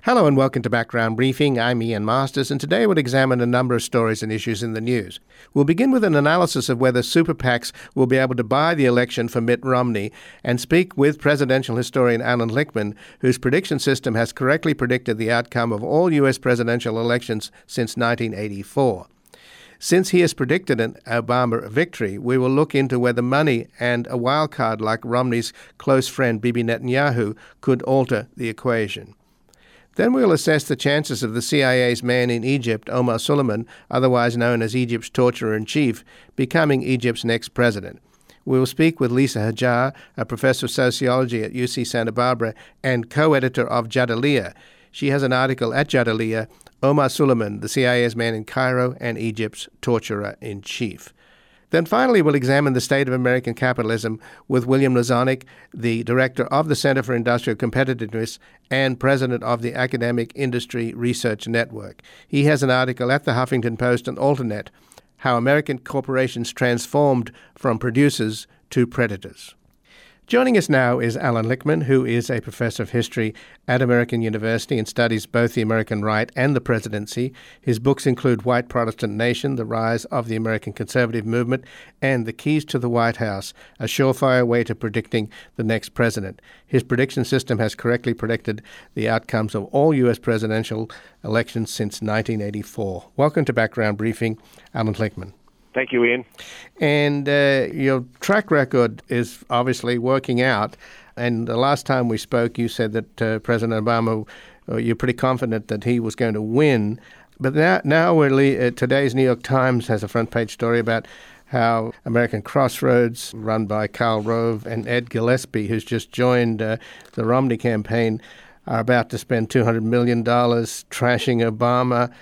Hello and welcome to Background Briefing. I'm Ian Masters, and today we'll examine a number of stories and issues in the news. We'll begin with an analysis of whether super PACs will be able to buy the election for Mitt Romney and speak with presidential historian Alan Lichtman, whose prediction system has correctly predicted the outcome of all U.S. presidential elections since 1984. Since he has predicted an Obama victory, we will look into whether money and a wild card like Romney's close friend Bibi Netanyahu could alter the equation. Then we'll assess the chances of the CIA's man in Egypt, Omar Suleiman, otherwise known as Egypt's torturer-in-chief, becoming Egypt's next president. We will speak with Lisa Hajar, a professor of sociology at UC Santa Barbara and co-editor of Jadaliyya. She has an article at Jadaliyya, Omar Suleiman, the CIA's man in Cairo and Egypt's torturer-in-chief. Then finally, we'll examine the state of American capitalism with William Lazonick, the director of the Center for Industrial Competitiveness and president of the Academic Industry Research Network. He has an article at the Huffington Post and Alternet, How American Corporations Transformed from Producers to Predators. Joining us now is Alan Lichtman, who is a professor of history at American University and studies both the American right and the presidency. His books include White Protestant Nation, The Rise of the American Conservative Movement, and The Keys to the White House, a surefire way to predicting the next president. His prediction system has correctly predicted the outcomes of all U.S. presidential elections since 1984. Welcome to Background Briefing, Alan Lichtman. Thank you, Ian. And your track record is obviously working out. And the last time we spoke, you said that President Obama, you're pretty confident that he was going to win. But now today's New York Times has a front-page story about how American Crossroads, run by Karl Rove and Ed Gillespie, who's just joined the Romney campaign, are about to spend $200 million trashing Obama.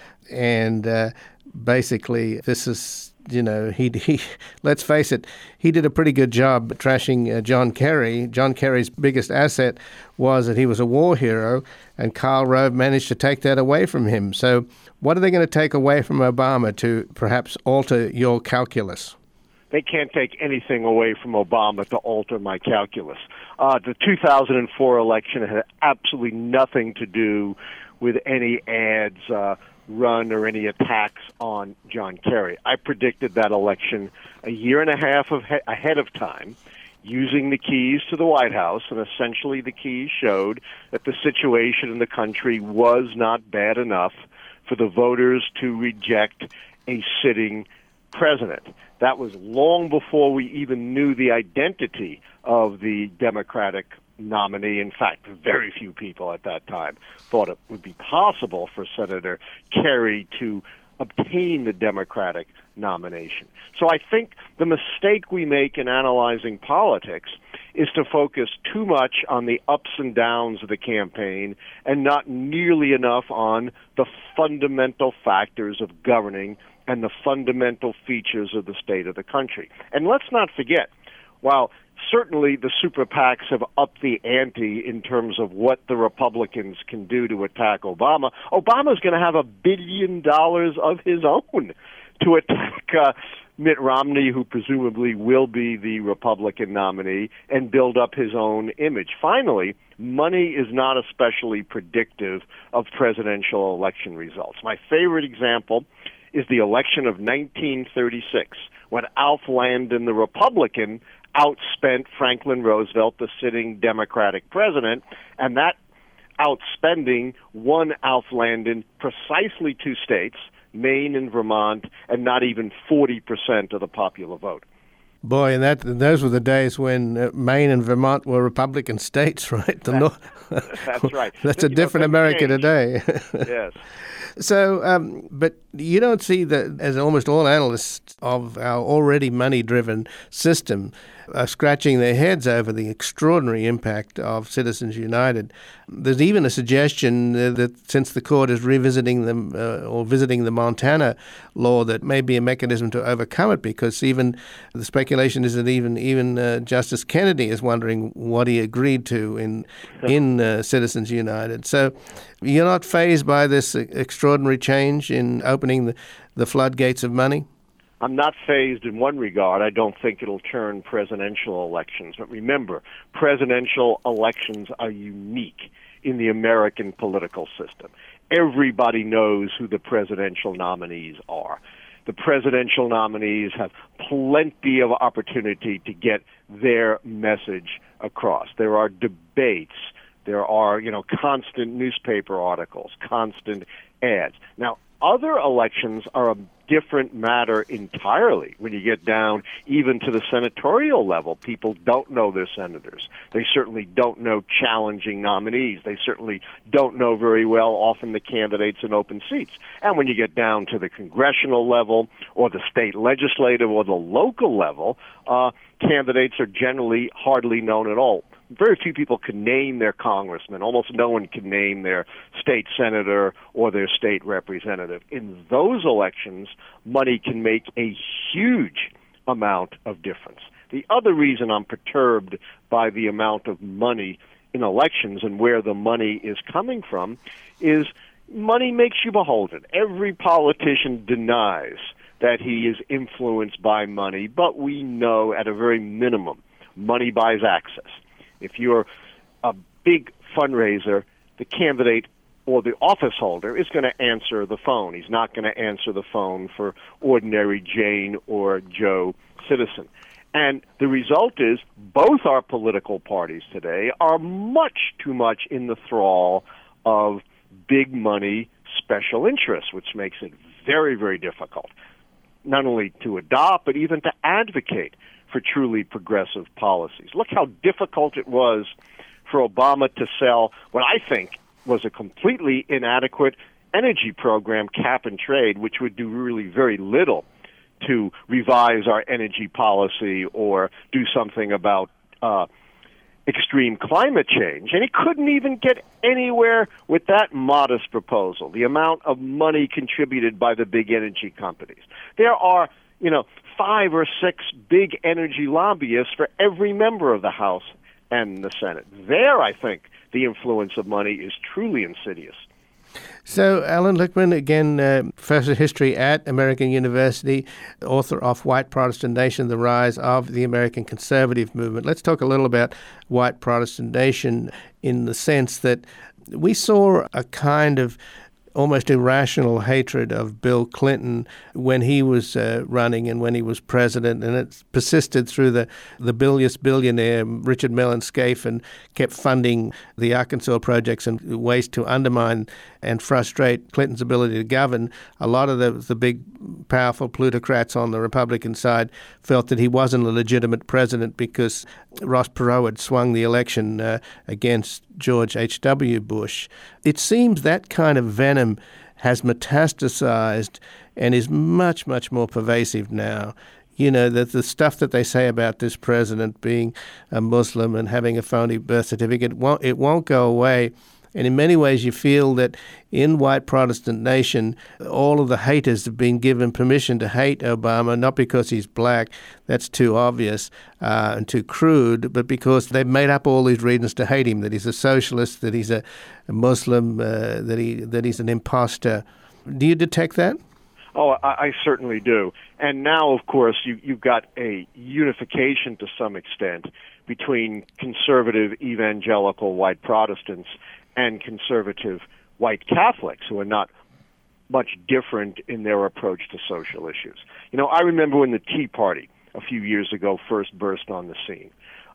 And basically, this is... he let's face it, he did a pretty good job trashing John Kerry. John Kerry's biggest asset was that he was a war hero, and Karl Rove managed to take that away from him. So what are they going to take away from Obama to perhaps alter your calculus? They can't take anything away from Obama to alter my calculus. The 2004 election had absolutely nothing to do with any ads run or any attacks on John Kerry. I predicted that election a year and a half ahead of time using the keys to the White House, and essentially the keys showed that the situation in the country was not bad enough for the voters to reject a sitting president. That was long before we even knew the identity of the Democratic nominee. In fact, very few people at that time thought it would be possible for Senator Kerry to obtain the Democratic nomination. So I think the mistake we make in analyzing politics is to focus too much on the ups and downs of the campaign and not nearly enough on the fundamental factors of governing and the fundamental features of the state of the country. And let's not forget, while certainly the super PACs have upped the ante in terms of what the Republicans can do to attack Obama, Obama's going to have $1 billion of his own to attack Mitt Romney, who presumably will be the Republican nominee, and build up his own image. Finally, money is not especially predictive of presidential election results. My favorite example is the election of 1936, when Alf Landon, the Republican, outspent Franklin Roosevelt, the sitting Democratic president, and that outspending won Alf Landon precisely 2 states, Maine and Vermont, and not even 40% of the popular vote. Boy, and those were the days when Maine and Vermont were Republican states, right? That's right. That's a different America today. Yes. So, but you don't see that, as almost all analysts of our already money-driven system are scratching their heads over the extraordinary impact of Citizens United. There's even a suggestion that since the court is revisiting them or visiting the Montana law, that may be a mechanism to overcome it, because even the speculation is that even Justice Kennedy is wondering what he agreed to in Citizens United. So you're not fazed by this extraordinary change in opening the floodgates of money? I'm not fazed in one regard. I don't think it'll turn presidential elections. But remember, presidential elections are unique in the American political system. Everybody knows who the presidential nominees are. The presidential nominees have plenty of opportunity to get their message across. There are debates. There are, constant newspaper articles, constant ads. Now, other elections are a different matter entirely. When you get down even to the senatorial level, people don't know their senators. They certainly don't know challenging nominees. They certainly don't know very well often the candidates in open seats. And when you get down to the congressional level or the state legislative or the local level, candidates are generally hardly known at all. Very few people can name their congressman. Almost no one can name their state senator or their state representative. In those elections, money can make a huge amount of difference. The other reason I'm perturbed by the amount of money in elections and where the money is coming from is money makes you beholden. Every politician denies that he is influenced by money, but we know at a very minimum, money buys access. If you're a big fundraiser, the candidate or the office holder is going to answer the phone. He's not going to answer the phone for ordinary Jane or Joe citizen. And the result is both our political parties today are much too much in the thrall of big money special interests, which makes it very, very difficult not only to adopt but even to advocate for truly progressive policies. Look how difficult it was for Obama to sell what I think was a completely inadequate energy program, cap and trade, which would do really very little to revise our energy policy or do something about extreme climate change. And he couldn't even get anywhere with that modest proposal, the amount of money contributed by the big energy companies. There are, 5 or 6 big energy lobbyists for every member of the House and the Senate. There, I think, the influence of money is truly insidious. So, Alan Lichtman, again, professor of history at American University, author of White Protestant Nation, The Rise of the American Conservative Movement. Let's talk a little about White Protestant Nation in the sense that we saw a kind of almost irrational hatred of Bill Clinton when he was running and when he was president, and it persisted through the bilious billionaire Richard Mellon Scaife and kept funding the Arkansas projects and ways to undermine and frustrate Clinton's ability to govern. A lot of the big, powerful plutocrats on the Republican side felt that he wasn't a legitimate president because Ross Perot had swung the election against George H.W. Bush. It seems that kind of venom has metastasized and is much, much more pervasive now. That the stuff that they say about this president being a Muslim and having a phony birth certificate, it won't go away. And in many ways, you feel that in White Protestant Nation, all of the haters have been given permission to hate Obama, not because he's black, that's too obvious and too crude, but because they've made up all these reasons to hate him, that he's a socialist, that he's a Muslim, that he's an imposter. Do you detect that? Oh, I certainly do. And now, of course, you've got a unification to some extent between conservative evangelical white Protestants and conservative white Catholics, who are not much different in their approach to social issues. I remember when the Tea Party a few years ago first burst on the scene.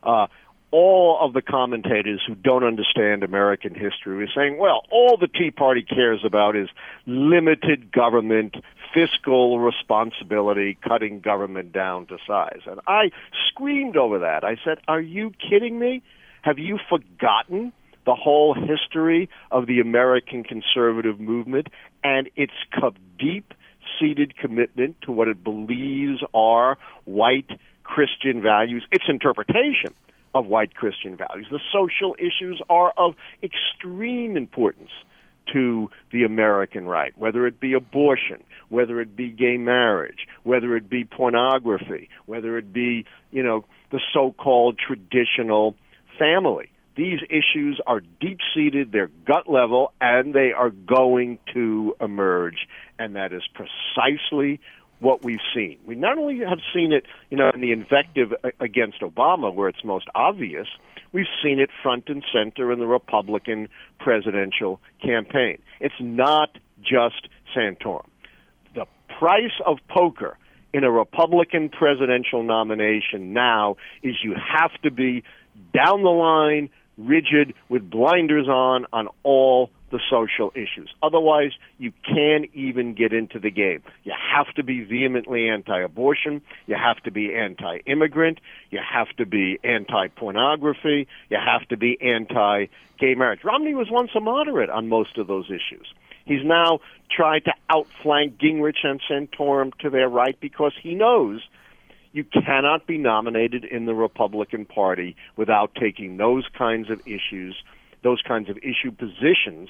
All of the commentators who don't understand American history were saying, well, all the Tea Party cares about is limited government, fiscal responsibility, cutting government down to size. And I screamed over that. I said, are you kidding me? Have you forgotten the whole history of the American conservative movement and its deep-seated commitment to what it believes are white Christian values, its interpretation of white Christian values? The social issues are of extreme importance to the American right, whether it be abortion, whether it be gay marriage, whether it be pornography, whether it be, the so-called traditional family. These issues are deep-seated, they're gut level, and they are going to emerge. And that is precisely what we've seen. We not only have seen it, in the invective against Obama, where it's most obvious, we've seen it front and center in the Republican presidential campaign. It's not just Santorum. The price of poker in a Republican presidential nomination now is you have to be down the line, rigid, with blinders on all the social issues. Otherwise, you can't even get into the game. You have to be vehemently anti-abortion. You have to be anti-immigrant. You have to be anti-pornography. You have to be anti-gay marriage. Romney was once a moderate on most of those issues. He's now tried to outflank Gingrich and Santorum to their right because he knows you cannot be nominated in the Republican Party without taking those kinds of issues, those kinds of issue positions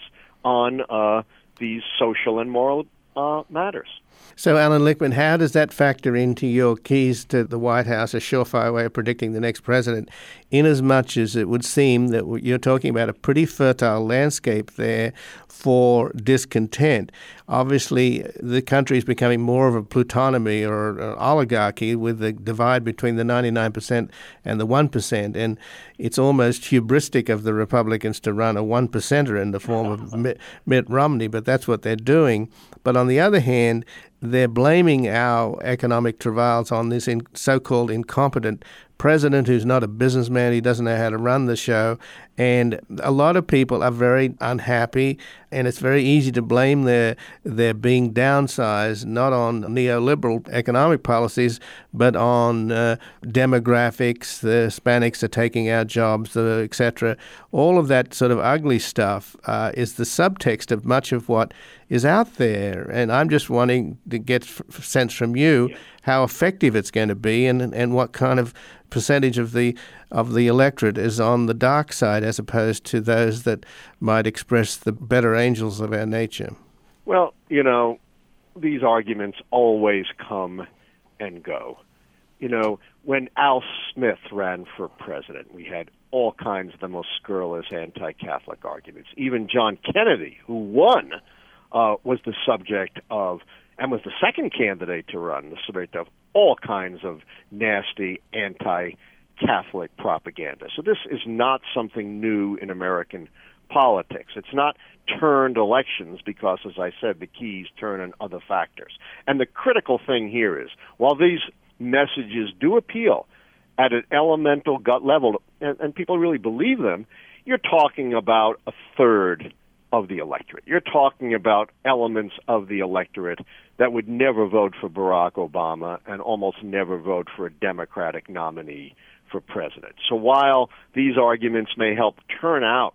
on these social and moral matters. So, Alan Lichtman, how does that factor into your keys to the White House, a surefire way of predicting the next president, inasmuch as it would seem that you're talking about a pretty fertile landscape there for discontent? Obviously, the country is becoming more of a plutonomy or an oligarchy with the divide between the 99% and the 1%, and it's almost hubristic of the Republicans to run a 1%er in the form of Mitt Romney, but that's what they're doing. But on the other hand, they're blaming our economic travails on this so-called incompetent president who's not a businessman. He doesn't know how to run the show. And a lot of people are very unhappy, and it's very easy to blame their being downsized, not on neoliberal economic policies, but on demographics. The Hispanics are taking our jobs, etc. All of that sort of ugly stuff is the subtext of much of what is out there. And I'm just wanting to get sense from you how effective it's going to be and what kind of percentage of the electorate is on the dark side as opposed to those that might express the better angels of our nature. Well, these arguments always come and go. When Al Smith ran for president, we had all kinds of the most scurrilous anti-Catholic arguments. Even John Kennedy, who won, was the subject of, and was the second candidate to run, the subject of all kinds of nasty anti-Catholic propaganda. So this is not something new in American politics. It's not turned elections because, as I said, the keys turn on other factors. And the critical thing here is, while these messages do appeal at an elemental gut level, and people really believe them, you're talking about a third of the electorate. You're talking about elements of the electorate that would never vote for Barack Obama and almost never vote for a Democratic nominee for president. So while these arguments may help turn out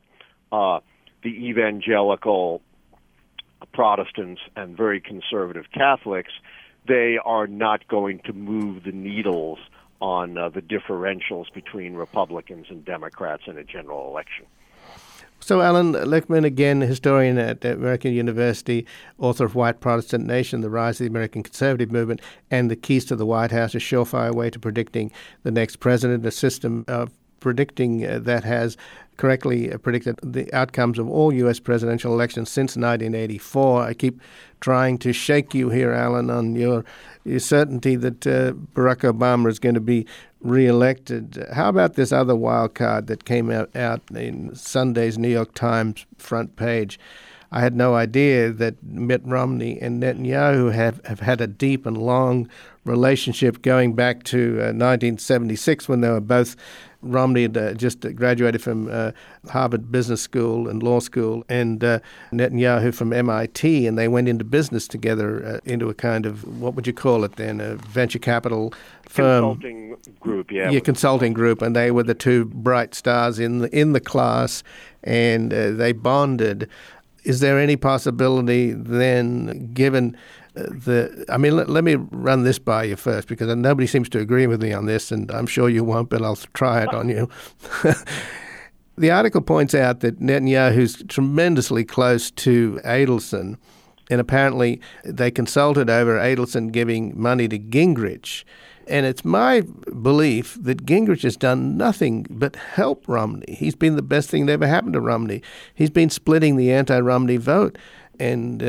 the evangelical Protestants and very conservative Catholics, they are not going to move the needles on the differentials between Republicans and Democrats in a general election. So Alan Lichtman, again, historian at American University, author of White Protestant Nation, The Rise of the American Conservative Movement, and The Keys to the White House, a surefire way to predicting the next president, a system of predicting that has correctly predicted the outcomes of all U.S. presidential elections since 1984. I keep trying to shake you here, Alan, on your certainty that Barack Obama is going to be reelected. How about this other wild card that came out in Sunday's New York Times front page? I had no idea that Mitt Romney and Netanyahu have had a deep and long relationship going back to 1976 when they were both, Romney had just graduated from Harvard Business School and Law School, and Netanyahu from MIT, and they went into business together into a kind of, what would you call it then, a venture capital firm. Consulting group, yeah. Yeah, consulting group, and they were the two bright stars in the class, and they bonded. Is there any possibility then, given let me run this by you first, because nobody seems to agree with me on this, and I'm sure you won't, but I'll try it on you. The article points out that Netanyahu's tremendously close to Adelson, and apparently they consulted over Adelson giving money to Gingrich. And it's my belief that Gingrich has done nothing but help Romney. He's been the best thing that ever happened to Romney. He's been splitting the anti-Romney vote. And,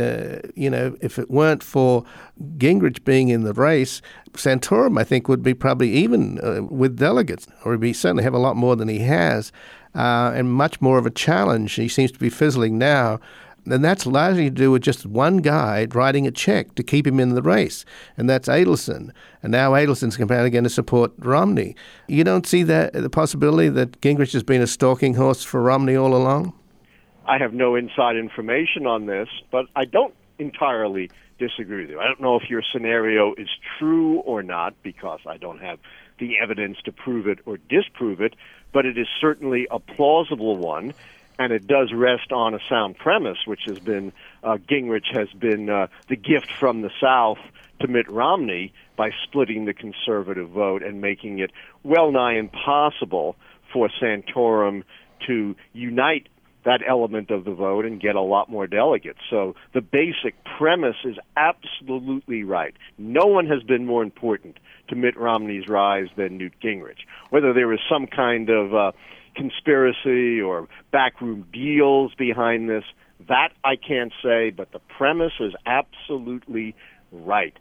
if it weren't for Gingrich being in the race, Santorum, I think, would be probably even with delegates, or he'd certainly have a lot more than he has, and much more of a challenge. He seems to be fizzling now. And that's largely to do with just one guy writing a check to keep him in the race, and that's Adelson. And now Adelson's apparently going to support Romney. You don't see the possibility that Gingrich has been a stalking horse for Romney all along? I have no inside information on this, but I don't entirely disagree with you. I don't know if your scenario is true or not, because I don't have the evidence to prove it or disprove it, but it is certainly a plausible one. And it does rest on a sound premise, which has been Gingrich has been the gift from the South to Mitt Romney by splitting the conservative vote and making it well nigh impossible for Santorum to unite that element of the vote and get a lot more delegates. So the basic premise is absolutely right. No one has been more important to Mitt Romney's rise than Newt Gingrich. Whether there is some kind of conspiracy or backroom deals behind this, that I can't say, but the premise is absolutely right.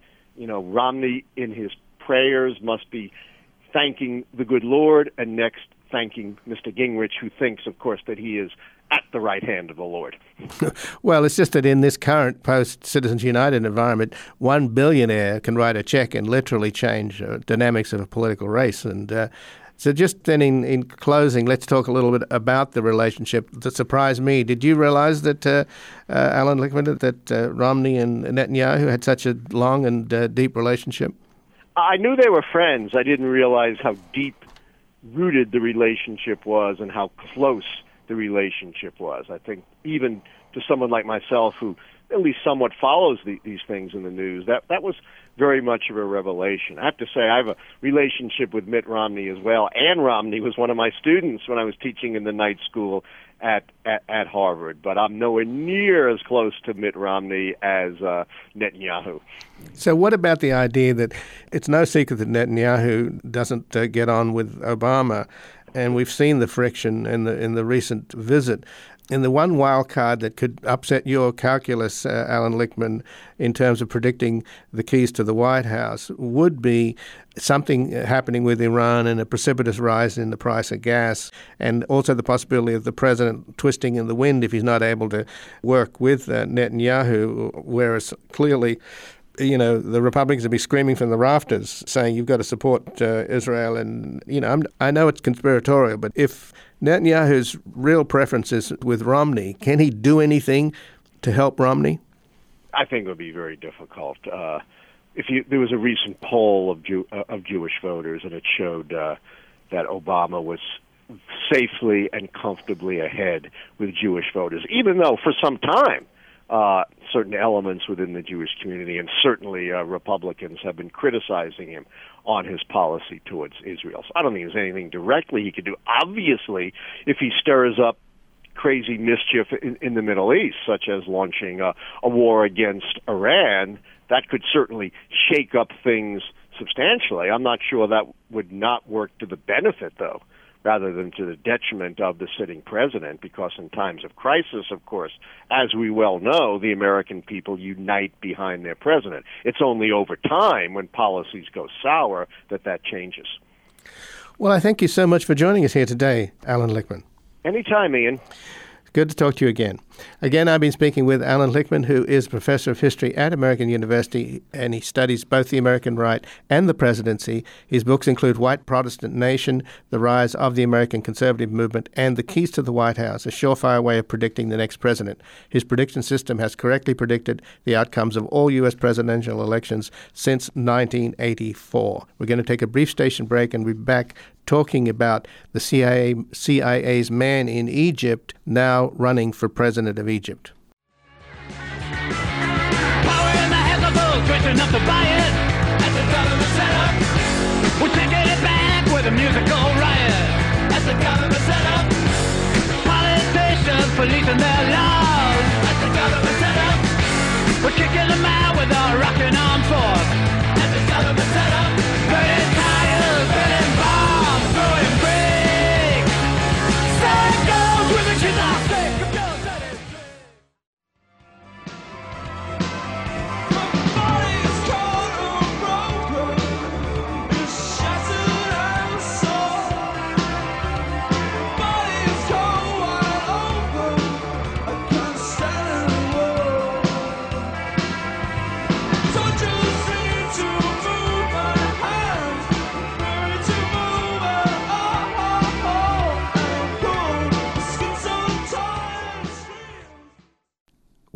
Romney in his prayers must be thanking the good Lord, and next thanking Mr. Gingrich, who thinks, of course, that he is at the right hand of the Lord. Well, it's just that in this current post-Citizens United environment, one billionaire can write a check and literally change dynamics of a political race. And so just then in closing, let's talk a little bit about the relationship that surprised me. Did you realize that, Alan Lichtman, that Romney and Netanyahu had such a long and deep relationship? I knew they were friends. I didn't realize how deep-rooted the relationship was and how close the relationship was. I think even to someone like myself who at least somewhat follows these things in the news, that was very much of a revelation. I have to say I have a relationship with Mitt Romney as well. Ann Romney was one of my students when I was teaching in the night school at Harvard, but I'm nowhere near as close to Mitt Romney as Netanyahu. So what about the idea that it's no secret that Netanyahu doesn't get on with Obama, and we've seen the friction in the recent visit? And the one wild card that could upset your calculus, Alan Lichtman, in terms of predicting the keys to the White House would be something happening with Iran and a precipitous rise in the price of gas, and also the possibility of the president twisting in the wind if he's not able to work with Netanyahu, whereas clearly the Republicans will be screaming from the rafters saying you've got to support Israel. And, I know it's conspiratorial, but if Netanyahu's real preference is with Romney, can he do anything to help Romney? I think it would be very difficult. There was a recent poll of Jewish voters, and it showed that Obama was safely and comfortably ahead with Jewish voters, even though for some time certain elements within the Jewish community and certainly Republicans have been criticizing him on his policy towards Israel. So I don't think there's anything directly he could do. Obviously, if he stirs up crazy mischief in the Middle East, such as launching a war against Iran, that could certainly shake up things substantially. I'm not sure that would not work to the benefit, though, rather than to the detriment of the sitting president, because in times of crisis, of course, as we well know, the American people unite behind their president. It's only over time, when policies go sour, that changes. Well, I thank you so much for joining us here today, Alan Lichtman. Anytime, Ian. Good to talk to you again. Again, I've been speaking with Alan Lichtman, who is professor of history at American University, and he studies both the American right and the presidency. His books include White Protestant Nation, The Rise of the American Conservative Movement, and The Keys to the White House, a surefire way of predicting the next president. His prediction system has correctly predicted the outcomes of all U.S. presidential elections since 1984. We're going to take a brief station break and we'll be back talking about the CIA's man in Egypt now running for president of Egypt. Power in the hands of those rich enough to buy it. At the government setup, we're taking it back with a musical riot. At the government setup, politicians policing their laws. At the government setup, we're kicking them out with our rockin' armed force. At the government setup, burning tires, burning bombs, throwing bricks. Sad goes with the kids I say.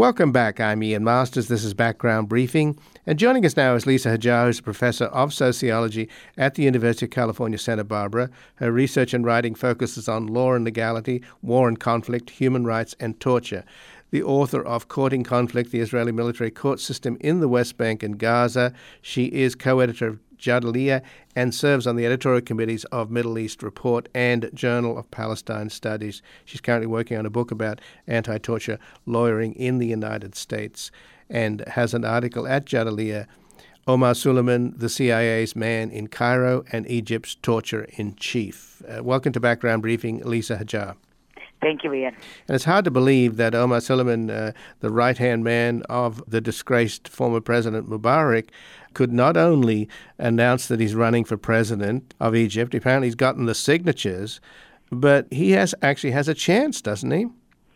Welcome back. I'm Ian Masters. This is Background Briefing. And joining us now is Lisa Hajar, who's a professor of sociology at the University of California, Santa Barbara. Her research and writing focuses on law and legality, war and conflict, human rights, and torture. The author of Courting Conflict, the Israeli Military Court System in the West Bank and Gaza. She is co-editor of Jadaliyya and serves on the editorial committees of Middle East Report and Journal of Palestine Studies. She's currently working on a book about anti-torture lawyering in the United States and has an article at Jadaliyya, Omar Suleiman, the CIA's man in Cairo and Egypt's torture in chief. Welcome to Background Briefing, Lisa Hajar. Thank you, Ian. And it's hard to believe that Omar Suleiman, the right-hand man of the disgraced former President Mubarak, could not only announce that he's running for president of Egypt, apparently he's gotten the signatures, but he actually has a chance, doesn't he?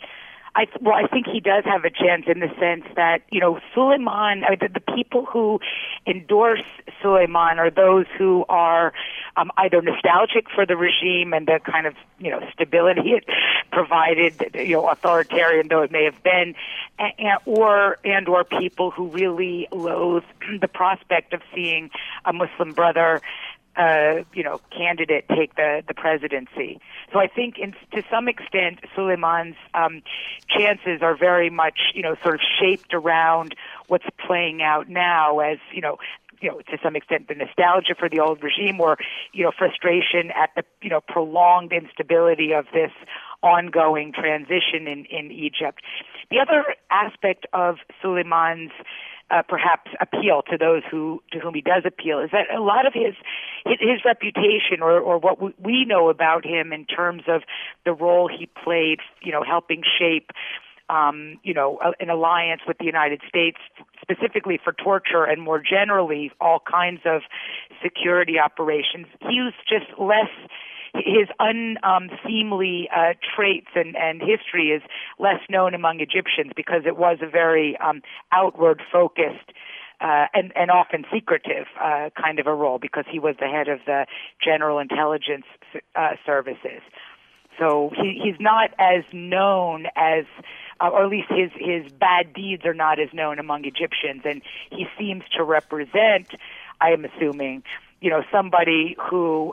I think he does have a chance in the sense that, Suleiman, the people who endorse Suleiman are those who are either nostalgic for the regime and the kind of, stability it provided, authoritarian though it may have been, or people who really loathe the prospect of seeing a Muslim brother candidate take the presidency. So I think to some extent, Suleiman's chances are very much, sort of shaped around what's playing out now as, to some extent the nostalgia for the old regime or, frustration at the, prolonged instability of this ongoing transition in Egypt. The other aspect of Suleiman's perhaps appeal to those to whom he does appeal is that a lot of his reputation or what we know about him in terms of the role he played, helping shape an alliance with the United States specifically for torture and more generally all kinds of security operations. He was just less. His unseemly traits and history is less known among Egyptians because it was a very outward-focused and often secretive kind of a role because he was the head of the General Intelligence Services. So he's not as known as, or at least his bad deeds are not as known among Egyptians, and he seems to represent, I am assuming, somebody who,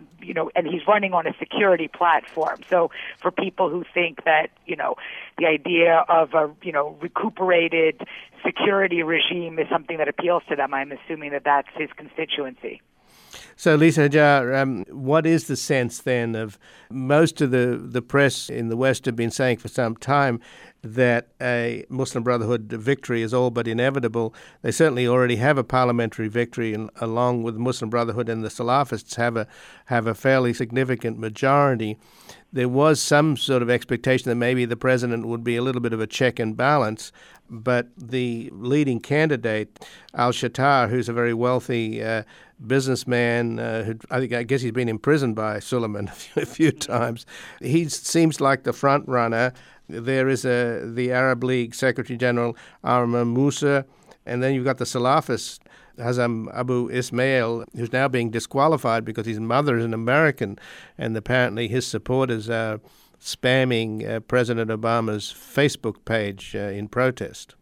and he's running on a security platform. So for people who think that, the idea of a, recuperated security regime is something that appeals to them, I'm assuming that that's his constituency. So, Lisa Hajar, what is the sense then of most of the press in the West have been saying for some time that a Muslim Brotherhood victory is all but inevitable? They certainly already have a parliamentary victory, and along with Muslim Brotherhood and the Salafists have a fairly significant majority. There was some sort of expectation that maybe the president would be a little bit of a check and balance, but the leading candidate, al-Shatar, who's a very wealthy businessman, who I guess he's been imprisoned by Suleiman a few times, he seems like the front runner. There is the Arab League Secretary General Arman Musa, and then you've got the Salafist Hazem Abu Ismail, who's now being disqualified because his mother is an American, and apparently his supporters are spamming President Obama's Facebook page in protest.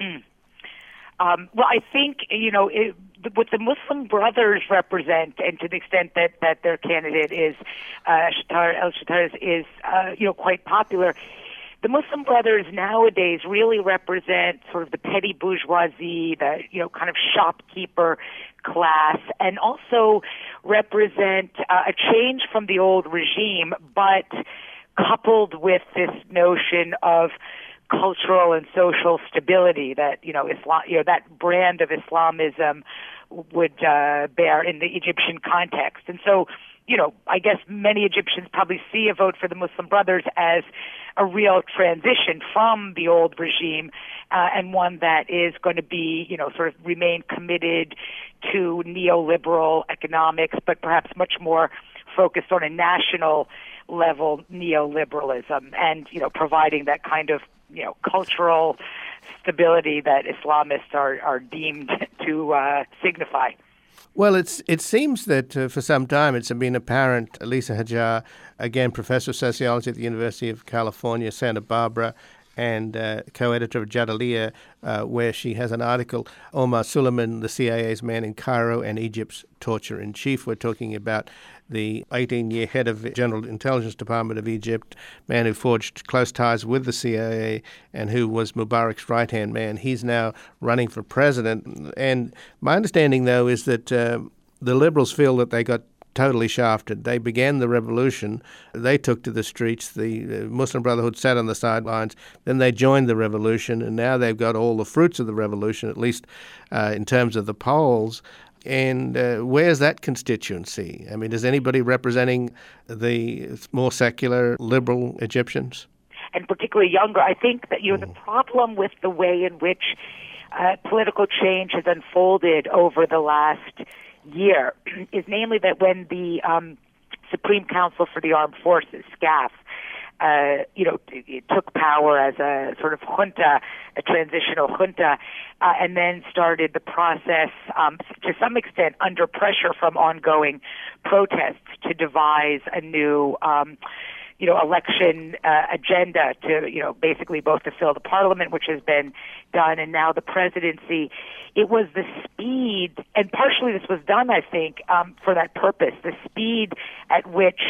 Well, I think, what the Muslim Brothers represent, and to the extent that their candidate is al-Shatar is quite popular, the Muslim Brothers nowadays really represent sort of the petty bourgeoisie, the kind of shopkeeper class, and also represent a change from the old regime, but coupled with this notion of cultural and social stability that Islam, that brand of Islamism would bear in the Egyptian context. And so, I guess many Egyptians probably see a vote for the Muslim Brothers as a real transition from the old regime and one that is going to be, sort of remain committed to neoliberal economics, but perhaps much more focused on a national level neoliberalism and, providing that kind of, cultural stability that Islamists are deemed to signify. Well, it seems that for some time it's been apparent, Lisa Hajar, again, professor of sociology at the University of California, Santa Barbara, and co-editor of Jadaliyya, where she has an article, Omar Suleiman, the CIA's man in Cairo and Egypt's torture-in-chief. We're talking about the 18-year head of the General Intelligence Department of Egypt, man who forged close ties with the CIA and who was Mubarak's right-hand man. He's now running for president. And my understanding, though, is that the Liberals feel that they got totally shafted. They began the revolution. They took to the streets. The Muslim Brotherhood sat on the sidelines. Then they joined the revolution, and now they've got all the fruits of the revolution, at least in terms of the polls. And where's that constituency? I mean, is anybody representing the more secular, liberal Egyptians? And particularly younger. I think that, the problem with the way in which political change has unfolded over the last year is namely that when the Supreme Council for the Armed Forces, SCAF, it took power as a sort of junta, a transitional junta, and then started the process, to some extent, under pressure from ongoing protests to devise a new, election agenda to, basically both to fill the parliament, which has been done, and now the presidency. It was the speed, and partially this was done, I think, for that purpose, the speed at which,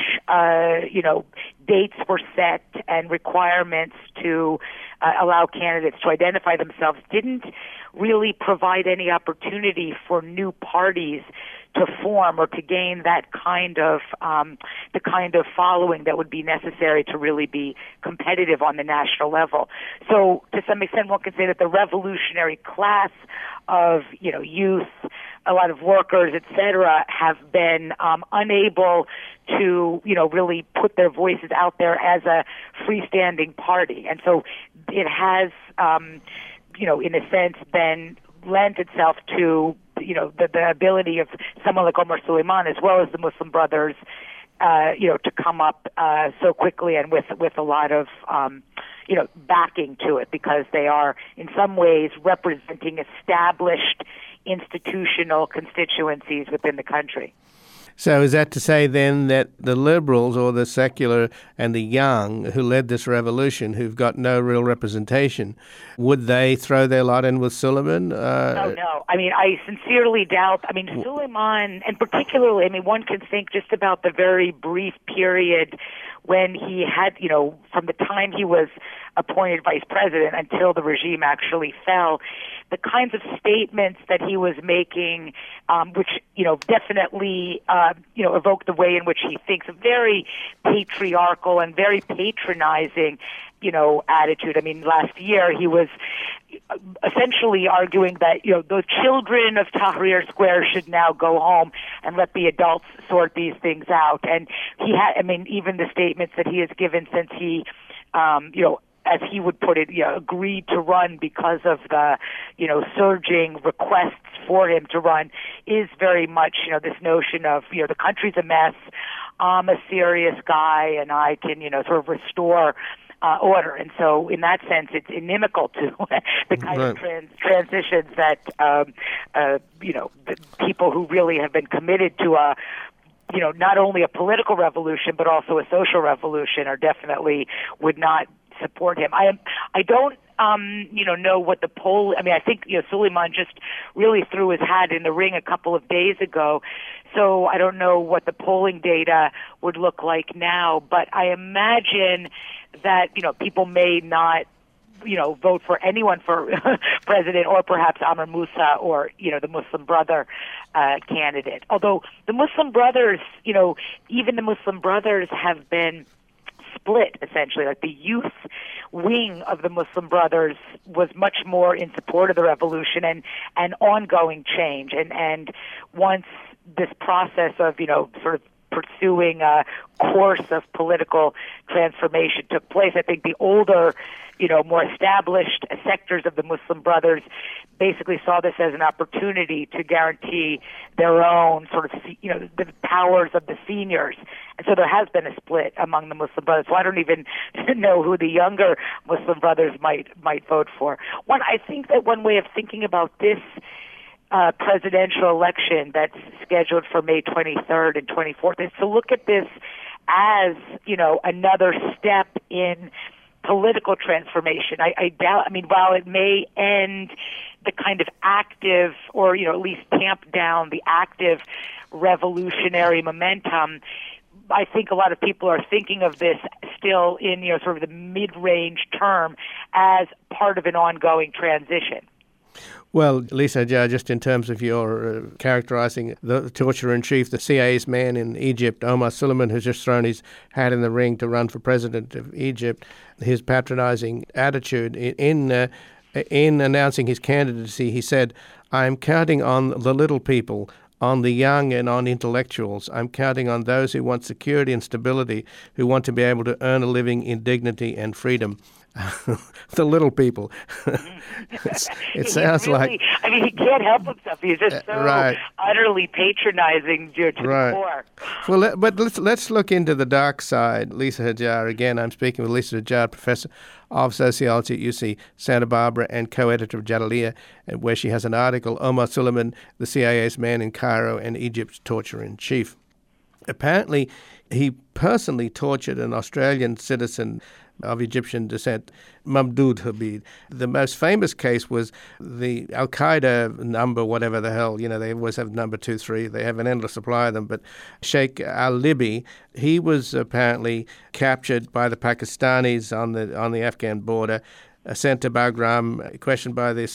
dates were set and requirements to allow candidates to identify themselves didn't really provide any opportunity for new parties to form or to gain that kind of the kind of following that would be necessary to really be competitive on the national level. So to some extent, one could say that the revolutionary class of youth, a lot of workers, etc., have been unable to really put their voices out there as a freestanding party, and so it has in a sense been lent itself to the ability of someone like Omar Suleiman, as well as the Muslim Brothers, to come up so quickly and with a lot of backing to it, because they are in some ways representing established institutional constituencies within the country. So is that to say then that the liberals or the secular and the young who led this revolution, who've got no real representation, would they throw their lot in with Suleiman? Oh, no. I mean, I sincerely doubt. I mean, Suleiman, and particularly, one can think just about the very brief period when he had, from the time he was appointed vice president until the regime actually fell, the kinds of statements that he was making, which, definitely, evoke the way in which he thinks, a very patriarchal and very patronizing, attitude. I mean, last year he was essentially arguing that, those children of Tahrir Square should now go home and let the adults sort these things out. And he had, even the statements that he has given since he, as he would put it, agreed to run because of the, surging requests for him to run, is very much, this notion of, the country's a mess, I'm a serious guy, and I can, sort of restore order. And so in that sense, it's inimical to the kind of transitions that, the people who really have been committed to a, not only a political revolution, but also a social revolution are definitely would not support him. I don't, know what the poll. I think Suleiman just really threw his hat in the ring a couple of days ago, so I don't know what the polling data would look like now. But I imagine that people may not vote for anyone for president, or perhaps Amr Moussa or the Muslim Brother candidate. Although the Muslim Brothers, even the Muslim Brothers have been split, essentially. Like the youth wing of the Muslim Brothers was much more in support of the revolution and ongoing change. And once this process of, sort of pursuing a course of political transformation took place, I think the older, more established sectors of the Muslim Brothers basically saw this as an opportunity to guarantee their own sort of, the powers of the seniors. And so there has been a split among the Muslim Brothers. So I don't even know who the younger Muslim Brothers might vote for. I think that one way of thinking about this presidential election that's scheduled for May 23rd and 24th is to look at this as, another step in political transformation. I doubt. I mean, while it may end the kind of active, or at least tamp down the active revolutionary momentum, I think a lot of people are thinking of this still in sort of the mid-range term as part of an ongoing transition. Well, Lisa Hajar, just in terms of your characterizing the torturer-in-chief, the CIA's man in Egypt, Omar Suleiman, who's just thrown his hat in the ring to run for president of Egypt, his patronizing attitude in announcing his candidacy, he said, "I'm counting on the little people, on the young and on intellectuals. I'm counting on those who want security and stability, who want to be able to earn a living in dignity and freedom." The little people. It sounds really, like... I mean, he can't help himself. He's just so utterly patronizing to the core. Well, but let's look into the dark side. Lisa Hajar, again, I'm speaking with Lisa Hajar, professor of sociology at UC Santa Barbara and co-editor of Jadaliyya, where she has an article, Omar Suleiman, the CIA's man in Cairo and Egypt's torturer-in-chief. Apparently, he personally tortured an Australian citizen of Egyptian descent, Mahmoud Habib. The most famous case was the Al-Qaeda number, whatever the hell, they always have number 2-3. They have an endless supply of them. But Sheikh Al-Libi, he was apparently captured by the Pakistanis on the Afghan border, sent to Bagram, questioned by the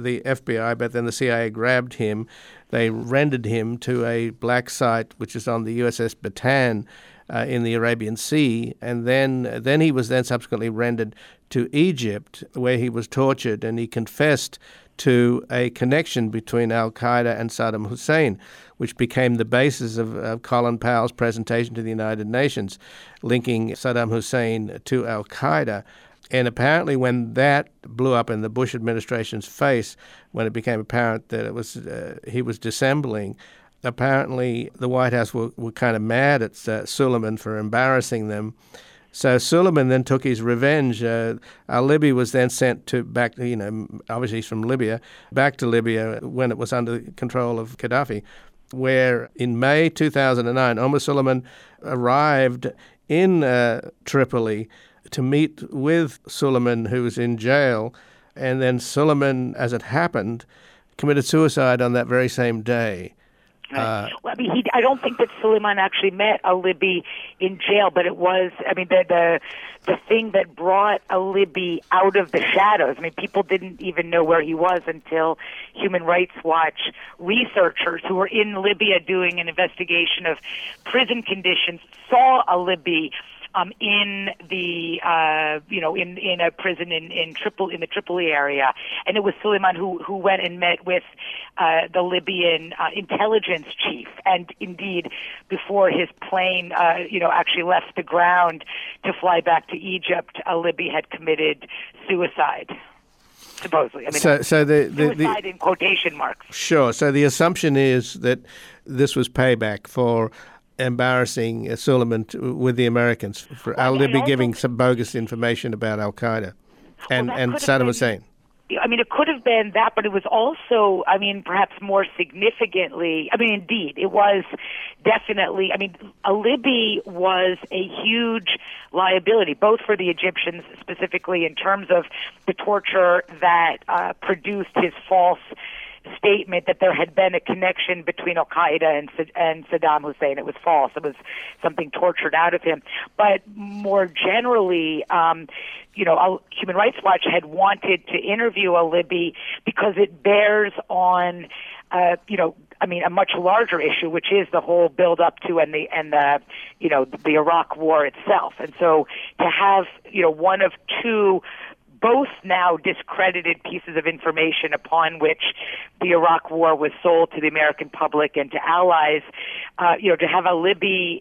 FBI, but then the CIA grabbed him. They rendered him to a black site, which is on the USS Bataan, in the Arabian Sea, and then he was subsequently rendered to Egypt, where he was tortured, and he confessed to a connection between Al-Qaeda and Saddam Hussein, which became the basis of Colin Powell's presentation to the United Nations, linking Saddam Hussein to Al-Qaeda. And apparently when that blew up in the Bush administration's face, when it became apparent that he was dissembling, apparently the White House were kind of mad at Suleiman for embarrassing them. So Suleiman then took his revenge. Al-Libi was then sent back, obviously he's from Libya, back to Libya when it was under control of Gaddafi, where in May 2009, Omar Suleiman arrived in Tripoli to meet with Suleiman, who was in jail, and then Suleiman, as it happened, committed suicide on that very same day. I don't think that Suleiman actually met Al-Libi in jail, but it was, the thing that brought Al-Libi out of the shadows. People didn't even know where he was until Human Rights Watch researchers who were in Libya doing an investigation of prison conditions saw Al-Libi in the in a prison in the Tripoli area, and it was Suleiman who went and met with the Libyan intelligence chief, and indeed before his plane actually left the ground to fly back to Egypt, Libi had committed suicide. Supposedly, suicide in quotation marks. Sure. So the assumption is that this was payback for embarrassing Suleiman with the Americans, for Al-Libi giving some bogus information about Al-Qaeda and Saddam Hussein. It could have been that, but it was also, perhaps more significantly, indeed, it was definitely, Al-Libi was a huge liability, both for the Egyptians specifically in terms of the torture that produced his false statement that there had been a connection between Al-Qaeda and Saddam Hussein. It was false. It was something tortured out of him. But more generally, Human Rights Watch had wanted to interview Al-Libi because it bears on, a much larger issue, which is the whole build-up to and the Iraq War itself. And so to have, one of two both now discredited pieces of information upon which the Iraq War was sold to the American public and to allies, to have Al-Libi,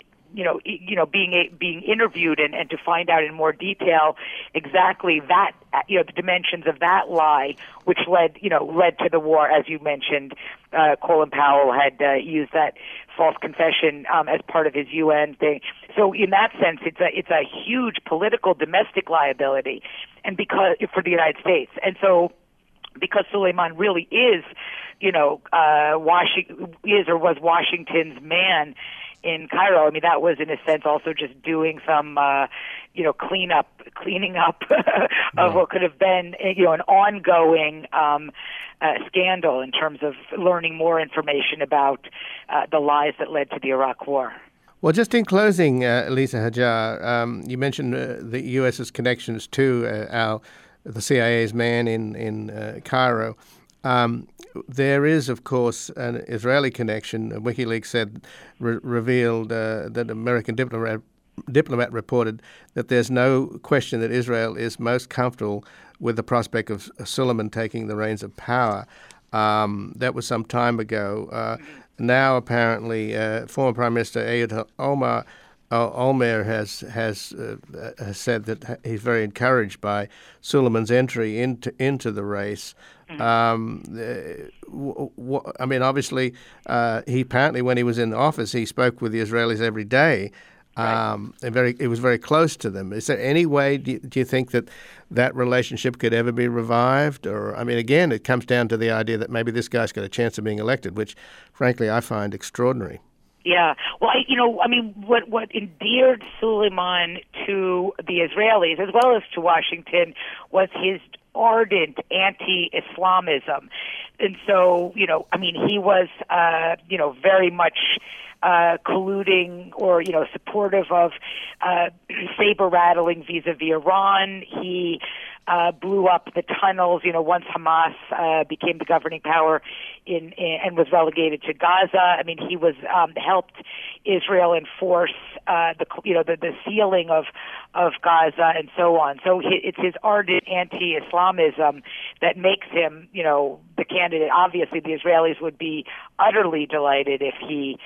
being interviewed and to find out in more detail exactly that, the dimensions of that lie, which led to the war, as you mentioned. Colin Powell had used that false confession as part of his UN thing. So in that sense, it's a huge political domestic liability, and because for the United States, and so because Suleiman really is, was Washington's man in Cairo. I mean, that was in a sense also just doing some, cleaning up of what could have been, an ongoing scandal in terms of learning more information about the lies that led to the Iraq War. Well, just in closing, Lisa Hajar, you mentioned the U.S.'s connections to the CIA's man in Cairo. There is, of course, an Israeli connection. WikiLeaks revealed that an American diplomat reported that there's no question that Israel is most comfortable with the prospect of Suleiman taking the reins of power. That was some time ago. Now, apparently, former Prime Minister Ehud Olmert has said that he's very encouraged by Suleiman's entry into the race. I mean, obviously, he apparently, when he was in office, he spoke with the Israelis every day. Right. It was very close to them. Is there any way, do you think that relationship could ever be revived? Or, I mean, again, it comes down to the idea that maybe this guy's got a chance of being elected, which, frankly, I find extraordinary. Yeah. Well, what endeared Suleiman to the Israelis, as well as to Washington, was his ardent anti-Islamism. And so, he was, very much colluding or, supportive of saber-rattling vis-a-vis Iran. He blew up the tunnels, once Hamas became the governing power and was relegated to Gaza. I mean, he was helped Israel enforce the sealing of Gaza and so on. So it's his ardent anti-Islamism that makes him, the candidate. Obviously, the Israelis would be utterly delighted if he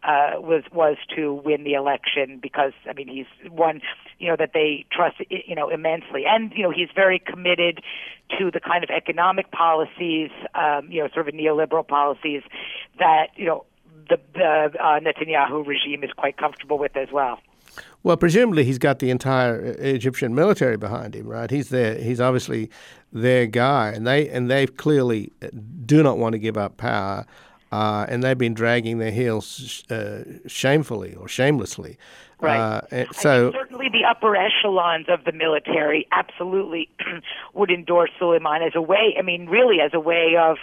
was to win the election, because he's one that they trust immensely, and he's very committed to the kind of economic policies, sort of neoliberal policies that the Netanyahu regime is quite comfortable with as well. Well, presumably he's got the entire Egyptian military behind him, right? He's there. He's obviously their guy, and they clearly do not want to give up power, and they've been dragging their heels shamefully or shamelessly. Right. So certainly the upper echelons of the military absolutely would endorse Suleiman as a way. Really as a way of,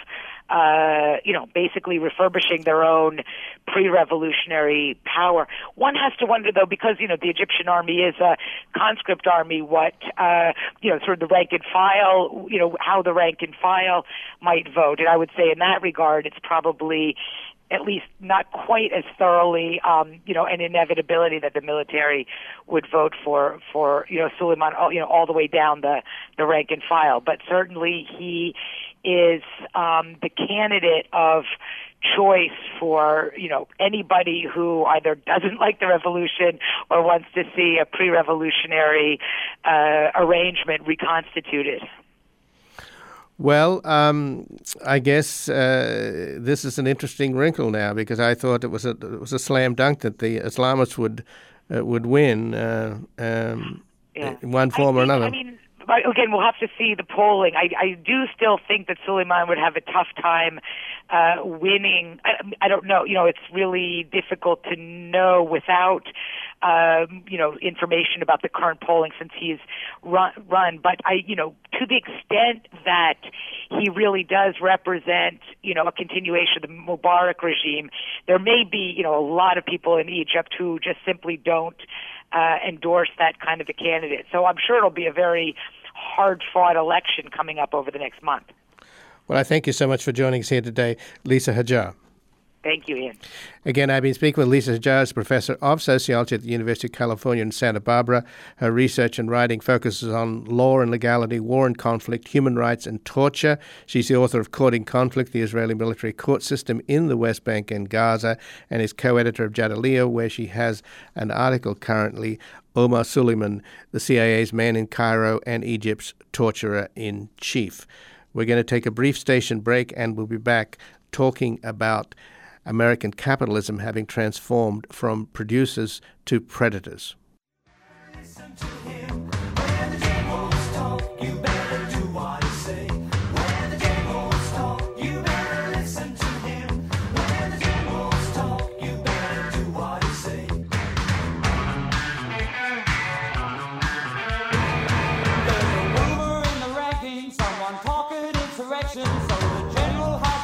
basically refurbishing their own pre-revolutionary power. One has to wonder, though, because, the Egyptian army is a conscript army, what, sort of the rank and file, how the rank and file might vote. And I would say in that regard, it's probably at least not quite as thoroughly, an inevitability that the military would vote for Suleiman, all the way down the rank and file. But certainly he is the candidate of choice for, anybody who either doesn't like the revolution or wants to see a pre-revolutionary arrangement reconstituted. Well, I guess this is an interesting wrinkle now, because I thought it was a slam dunk that the Islamists would win in one form or another. Again, we'll have to see the polling. I do still think that Suleiman would have a tough time winning. I don't know. It's really difficult to know without information about the current polling since he's run. But to the extent that he really does represent, a continuation of the Mubarak regime, there may be, a lot of people in Egypt who just simply don't endorse that kind of a candidate. So I'm sure it'll be a very hard-fought election coming up over the next month. Well, I thank you so much for joining us here today, Lisa Hajar. Thank you, Ian. Again, I've been speaking with Lisa Hajar, Professor of Sociology at the University of California in Santa Barbara. Her research and writing focuses on law and legality, war and conflict, human rights and torture. She's the author of Courting Conflict, the Israeli Military Court System in the West Bank and Gaza, and is co-editor of Jadaliyya, where she has an article currently, Omar Suleiman, the CIA's man in Cairo and Egypt's torturer-in-chief. We're going to take a brief station break, and we'll be back talking about American capitalism having transformed from producers to predators. Listen to him. When the J-Holes talk, you better do what he say. When the J-Holes talk, you better listen to him. When the J-Holes talk, you better do what he say.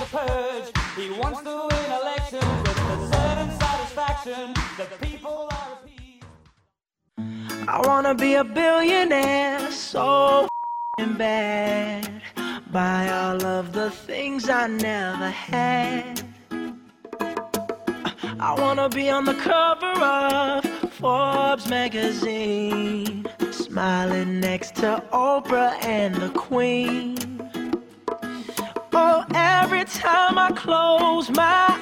purge. He wants to win elections with the certain satisfaction that people are appeased. I wanna be a billionaire so bad. Buy all of the things I never had. I wanna be on the cover of Forbes magazine, smiling next to Oprah and the Queen. Oh, every time I close my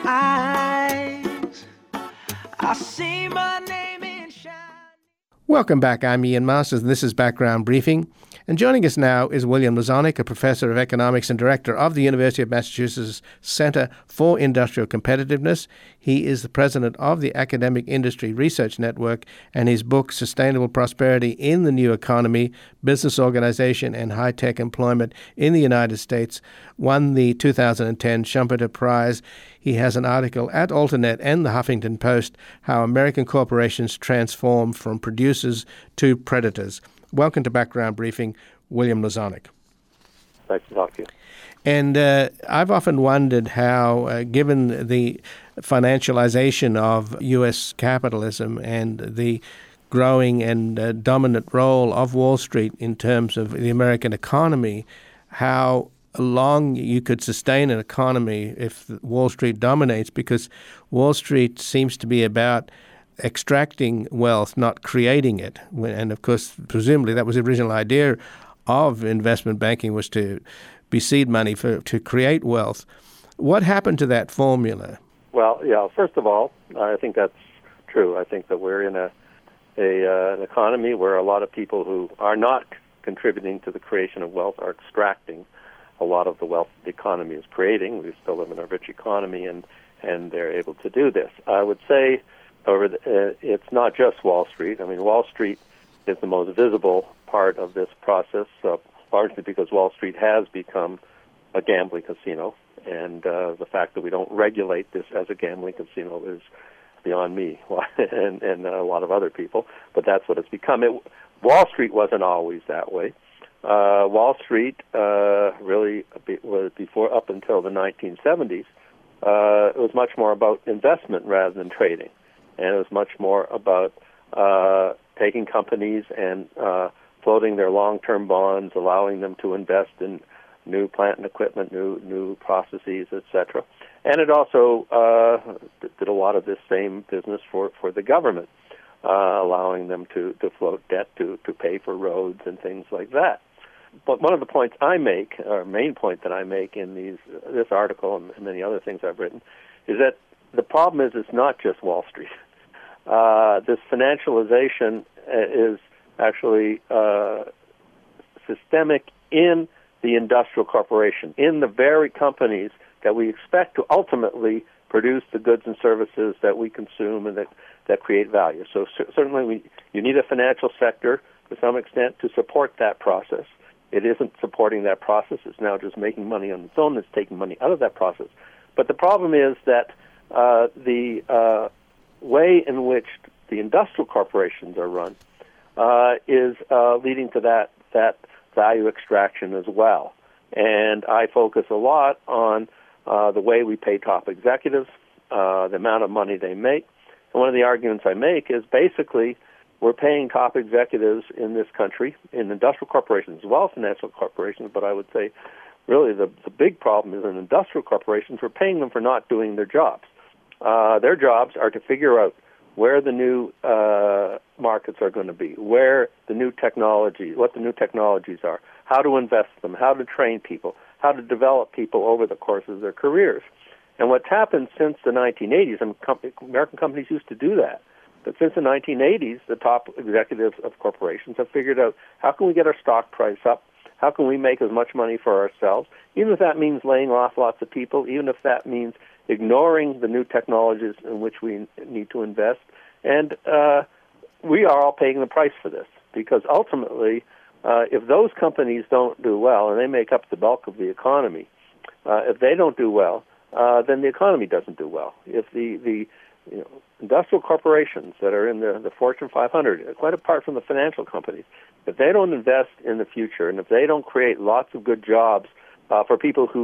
eyes, I see my name in shine. Welcome back. I'm Ian Masters, and this is Background Briefing. And joining us now is William Lozonic, a professor of economics and director of the University of Massachusetts Center for Industrial Competitiveness. He is the president of the Academic Industry Research Network, and his book, Sustainable Prosperity in the New Economy, Business Organization and High-Tech Employment in the United States, won the 2010 Schumpeter Prize. He has an article at Alternet and the Huffington Post, How American Corporations Transform from Producers to Predators. Welcome to Background Briefing, William Lozonic. Nice to talk to you. And I've often wondered how, given the financialization of U.S. capitalism and the growing and dominant role of Wall Street in terms of the American economy, how long you could sustain an economy if Wall Street dominates, because Wall Street seems to be about extracting wealth, not creating it. And of course, presumably that was the original idea of investment banking, was to be seed money to create wealth. What happened to that formula? Well, yeah, first of all, I think that's true. I think that we're in an economy where a lot of people who are not contributing to the creation of wealth are extracting a lot of the wealth the economy is creating. We still live in a rich economy, and they're able to do this. I would say it's not just Wall Street. I mean, Wall Street is the most visible part of this process, largely because Wall Street has become a gambling casino, and the fact that we don't regulate this as a gambling casino is beyond me and a lot of other people, but that's what it's become. Wall Street wasn't always that way. Wall Street really was before, up until the 1970s, it was much more about investment rather than trading. And it was much more about taking companies and floating their long-term bonds, allowing them to invest in new plant and equipment, new processes, etc. And it also did a lot of this same business for the government, allowing them to float debt to pay for roads and things like that. But one of the points I make, or main point that I make in this article and many other things I've written, is that the problem is it's not just Wall Street. This financialization is actually systemic in the industrial corporation, in the very companies that we expect to ultimately produce the goods and services that we consume and that create value. So certainly you need a financial sector to some extent to support that process. It isn't supporting that process. It's now just making money on its own. It's taking money out of that process. But the problem is that the way in which the industrial corporations are run is leading to that value extraction as well. And I focus a lot on the way we pay top executives, the amount of money they make. And one of the arguments I make is basically we're paying top executives in this country, in industrial corporations as well as financial corporations, but I would say really the big problem is in industrial corporations, we're paying them for not doing their jobs. Their jobs are to figure out where the new markets are going to be, where the new technology, what the new technologies are, how to invest them, how to train people, how to develop people over the course of their careers. And what's happened since the 1980s, and American companies used to do that, but since the 1980s, the top executives of corporations have figured out how can we get our stock price up, how can we make as much money for ourselves, even if that means laying off lots of people, even if that means ignoring the new technologies in which we need to invest. And we are all paying the price for this, because ultimately, if those companies don't do well, and they make up the bulk of the economy, if they don't do well, then the economy doesn't do well. If the industrial corporations that are in the Fortune 500, quite apart from the financial companies, if they don't invest in the future, and if they don't create lots of good jobs for people who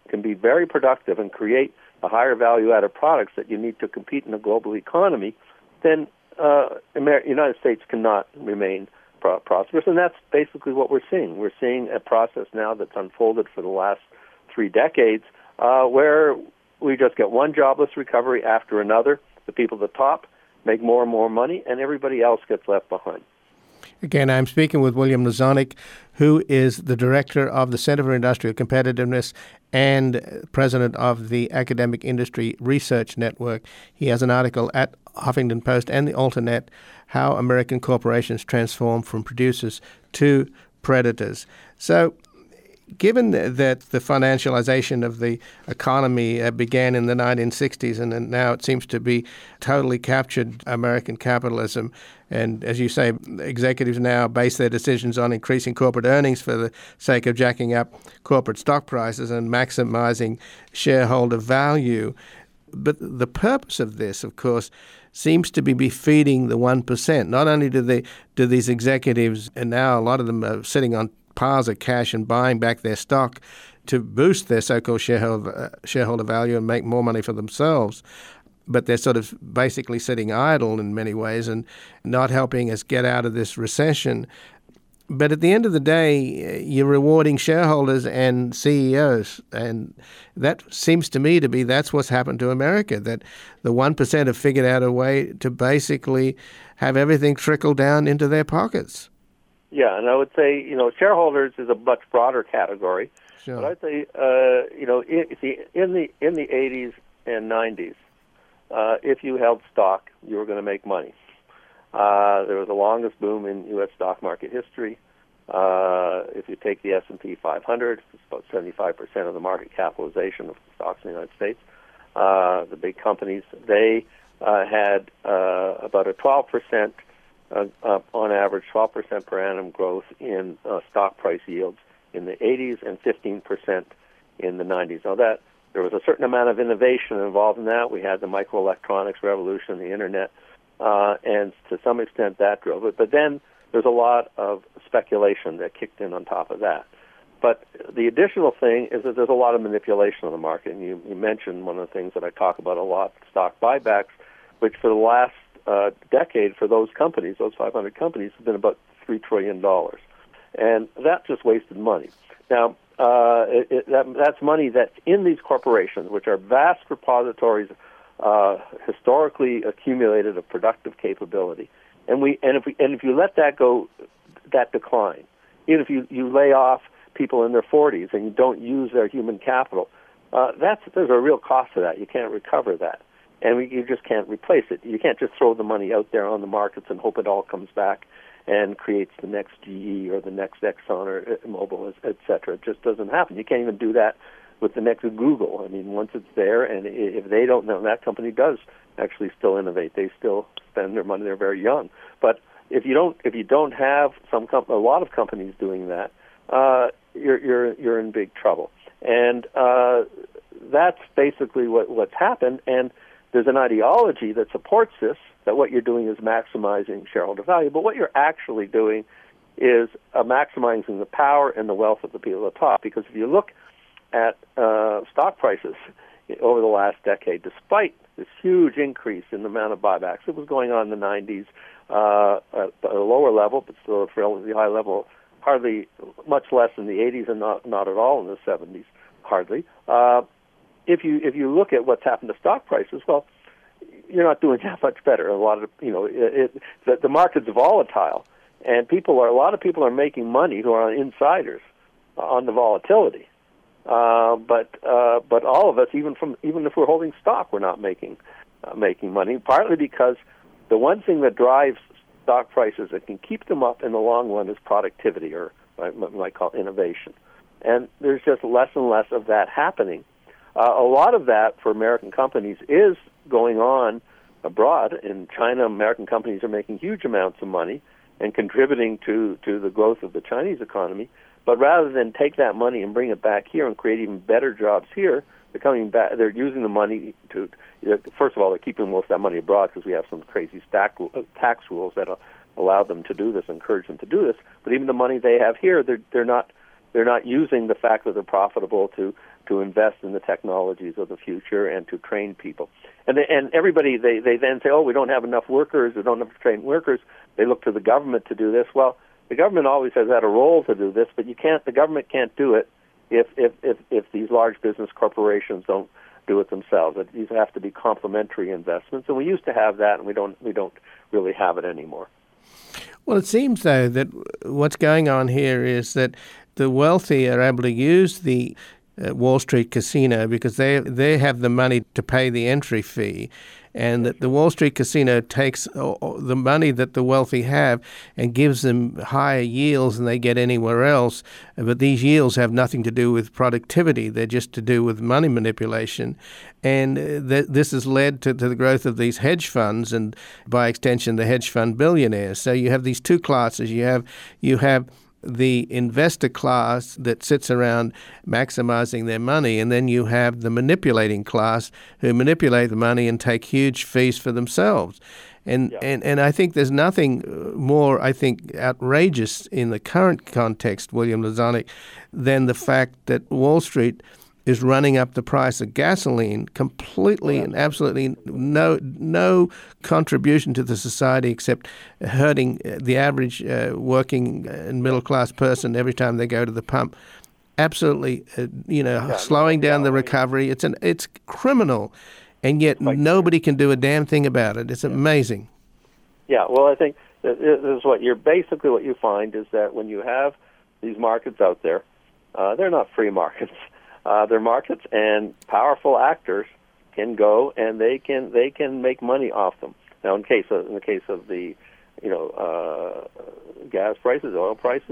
can be very productive and create a higher value-added products that you need to compete in a global economy, then United States cannot remain prosperous, and that's basically what we're seeing. We're seeing a process now that's unfolded for the last 3 decades where we just get one jobless recovery after another. The people at the top make more and more money, and everybody else gets left behind. Again, I'm speaking with William Lozanic, who is the director of the Center for Industrial Competitiveness and president of the Academic Industry Research Network. He has an article at Huffington Post and the Alternet, How American Corporations Transform from Producers to Predators. So, given that the financialization of the economy began in the 1960s and now it seems to be totally captured American capitalism, and as you say, executives now base their decisions on increasing corporate earnings for the sake of jacking up corporate stock prices and maximizing shareholder value. But the purpose of this, of course, seems to be feeding the 1%. Not only do these executives, and now a lot of them are sitting on piles of cash and buying back their stock to boost their so-called shareholder value and make more money for themselves, but they're sort of basically sitting idle in many ways and not helping us get out of this recession. But at the end of the day, you're rewarding shareholders and CEOs, and that seems to me to be that's what's happened to America, that the 1% have figured out a way to basically have everything trickle down into their pockets. Yeah, and I would say, shareholders is a much broader category. Sure. But I'd say, in the 80s and 90s, if you held stock, you were going to make money. There was the longest boom in U.S. stock market history. If you take the S&P 500, it's about 75% of the market capitalization of stocks in the United States. The big companies, they had about a 12%, on average, 12% per annum growth in stock price yields in the 80s and 15% in the 90s. Now there was a certain amount of innovation involved in that. We had the microelectronics revolution, the internet, and to some extent that drove it. But then there's a lot of speculation that kicked in on top of that. But the additional thing is that there's a lot of manipulation of the market. And you mentioned one of the things that I talk about a lot, stock buybacks, which for the last decade for those companies, those 500 companies, have been about $3 trillion. And that's just wasted money. Now, that's money that's in these corporations, which are vast repositories historically accumulated of productive capability. And if you let that go, that decline, even if you lay off people in their 40s and you don't use their human capital, there's a real cost to that. You can't recover that. And you just can't replace it. You can't just throw the money out there on the markets and hope it all comes back and creates the next GE or the next Exxon or Mobil, et cetera. It just doesn't happen. You can't even do that with the next Google. I mean, once it's there, and if they don't know, that company does actually still innovate. They still spend their money. They're very young. But if you don't have a lot of companies doing that, you're in big trouble. And that's basically what's happened. And there's an ideology that supports this, that what you're doing is maximizing shareholder value, but what you're actually doing is maximizing the power and the wealth of the people at the top. Because if you look at stock prices over the last decade, despite this huge increase in the amount of buybacks, it was going on in the 90s at a lower level, but still at a relatively high level, hardly much less in the 80s and not at all in the 70s, hardly. If you look at what's happened to stock prices, well, you're not doing that much better. A lot of the market's volatile, and a lot of people are making money who are insiders on the volatility. But all of us, even if we're holding stock, we're not making money. Partly because the one thing that drives stock prices that can keep them up in the long run is productivity, or what I call innovation. And there's just less and less of that happening. A lot of that for American companies is going on abroad. In China, American companies are making huge amounts of money and contributing to the growth of the Chinese economy. But rather than take that money and bring it back here and create even better jobs here, they're coming back. They're using the money to, first of all, they're keeping most of that money abroad because we have some crazy tax rules that allow them to do this, encourage them to do this. But even the money they have here, they're not they're not using the fact that they're profitable to invest in the technologies of the future and to train people. And everybody, they then say, oh, we don't have enough workers, we don't have enough trained workers. They look to the government to do this. Well, the government always has had a role to do this, but the government can't do it if these large business corporations don't do it themselves. These have to be complementary investments, and we used to have that, and we don't really have it anymore. Well, it seems, though, that what's going on here is that the wealthy are able to use the Wall Street casino because they have the money to pay the entry fee, and that the Wall Street casino takes the money that the wealthy have and gives them higher yields than they get anywhere else. But these yields have nothing to do with productivity. They're just to do with money manipulation. And this has led to the growth of these hedge funds and, by extension, the hedge fund billionaires. So you have these two classes. You have the investor class that sits around maximizing their money, and then you have the manipulating class who manipulate the money and take huge fees for themselves. And I think there's nothing more, outrageous in the current context, William Lozonek, than the fact that Wall Street is running up the price of gasoline completely and absolutely no contribution to the society except hurting the average working and middle-class person every time they go to the pump. Absolutely, slowing down the recovery. It's criminal, and yet nobody can do a damn thing about it. It's amazing. Yeah, well, I think this is what you find is that when you have these markets out there, they're not free markets. They're markets, and powerful actors can go and they can make money off them. Now, in the case of the gas prices, oil prices,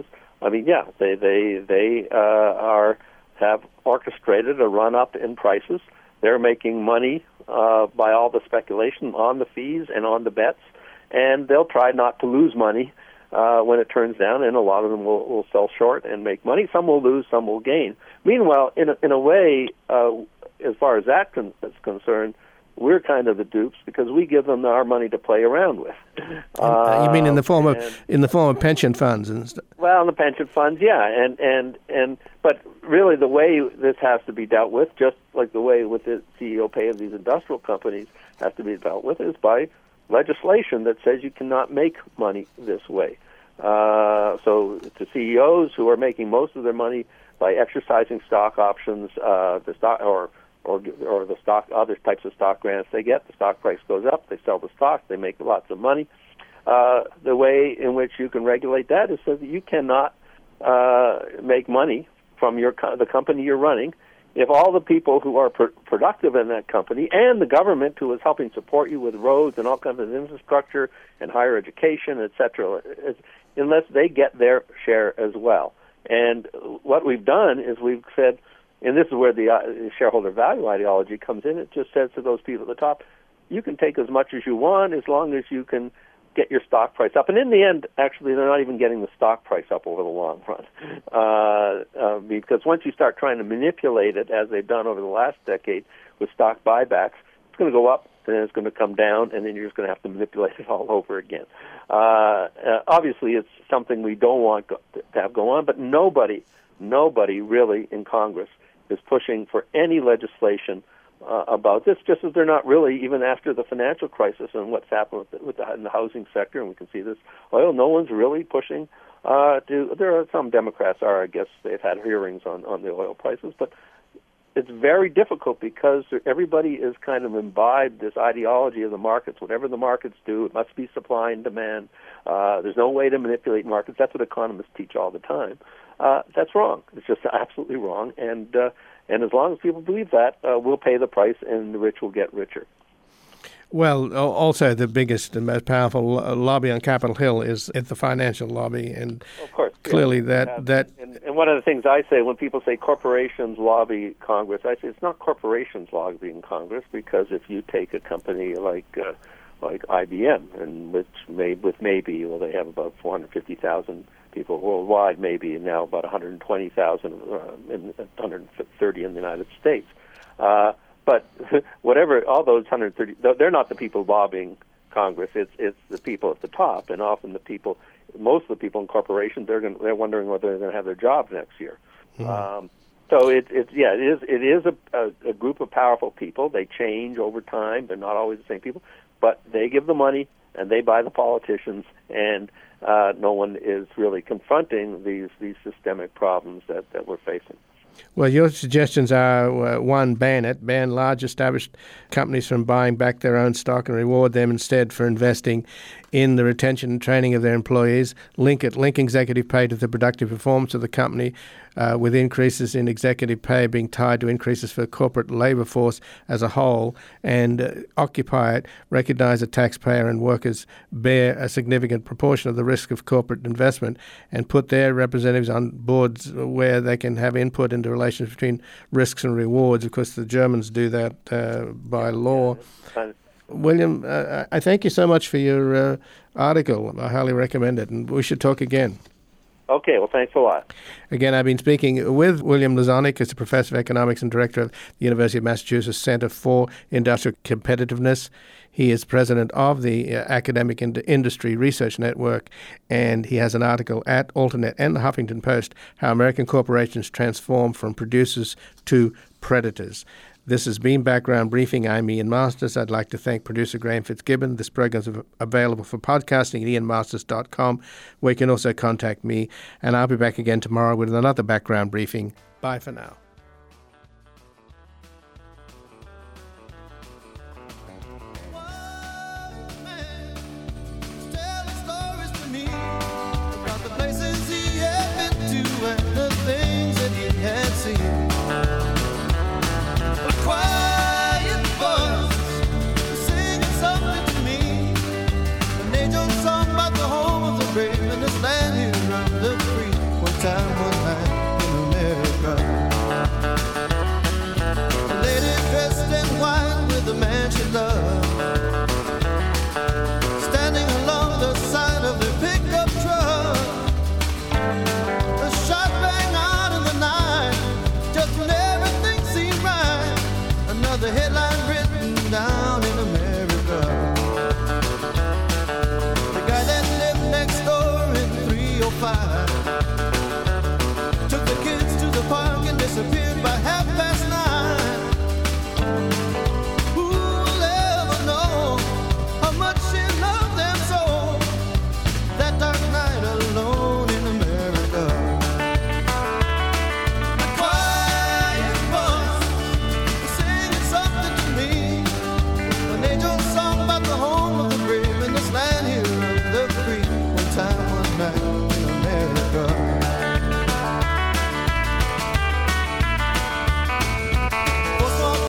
they have orchestrated a run up in prices. They're making money by all the speculation on the fees and on the bets, and they'll try not to lose money when it turns down, and a lot of them will sell short and make money. Some will lose, some will gain. Meanwhile, in a way, as far as that is concerned, we're kind of the dupes because we give them our money to play around with. You mean in the form of pension funds and stuff? Well, in the pension funds, yeah, but really the way this has to be dealt with, just like the way with the CEO pay of these industrial companies has to be dealt with, is by legislation that says you cannot make money this way. So to CEOs who are making most of their money by exercising stock options, the stock or the stock, other types of stock grants they get, the stock price goes up, they sell the stock, they make lots of money. The way in which you can regulate that is so that you cannot make money from the company you're running if all the people who are productive in that company and the government who is helping support you with roads and all kinds of infrastructure and higher education, etc., unless they get their share as well. And what we've done is we've said, and this is where the shareholder value ideology comes in, it just says to those people at the top, you can take as much as you want as long as you can get your stock price up. And in the end, actually, they're not even getting the stock price up over the long run. Because once you start trying to manipulate it, as they've done over the last decade with stock buybacks, it's going to go up, then it's going to come down, and then you're just going to have to manipulate it all over again. Obviously, it's something we don't want to have go on, but nobody really in Congress is pushing for any legislation about this, just as they're not really, even after the financial crisis and what's happened in the housing sector, and we can see this oil, no one's really pushing there are some Democrats I guess they've had hearings on the oil prices, but it's very difficult because everybody is kind of imbibed this ideology of the markets. Whatever the markets do, it must be supply and demand. There's no way to manipulate markets. That's what economists teach all the time. That's wrong. It's just absolutely wrong. And as long as people believe that, we'll pay the price and the rich will get richer. Well, also the biggest and most powerful lobby on Capitol Hill is the financial lobby, and of course, clearly And one of the things I say when people say corporations lobby Congress, I say it's not corporations lobbying Congress, because if you take a company like IBM, and they have about 450,000 people worldwide, maybe now about 120,000, 130 in the United States. But whatever, all those 130, they're not the people lobbying Congress. It's the people at the top, and often most of the people in corporations, they're wondering whether they're going to have their jobs next year. So it is a group of powerful people. They change over time. They're not always the same people, but they give the money and they buy the politicians, and no one is really confronting these systemic problems that we're facing. Well, your suggestions are, one, ban it, ban large established companies from buying back their own stock and reward them instead for investing in the retention and training of their employees. Link executive pay to the productive performance of the company, with increases in executive pay being tied to increases for the corporate labour force as a whole, and occupy it, recognise that taxpayer and workers bear a significant proportion of the risk of corporate investment, and put their representatives on boards where they can have input into relations between risks and rewards. Of course, the Germans do that by law. William, I thank you so much for your article. I highly recommend it, and we should talk again. Okay, well, thanks a lot. Again, I've been speaking with William Lozonik, who's a professor of economics and director of the University of Massachusetts Center for Industrial Competitiveness. He is president of the Academic Industry Research Network, and he has an article at Alternet and the Huffington Post, How American Corporations Transform from Producers to Predators. This has been Background Briefing. I'm Ian Masters. I'd like to thank producer Graham Fitzgibbon. This program is available for podcasting at ianmasters.com, where you can also contact me. And I'll be back again tomorrow with another Background Briefing. Bye for now.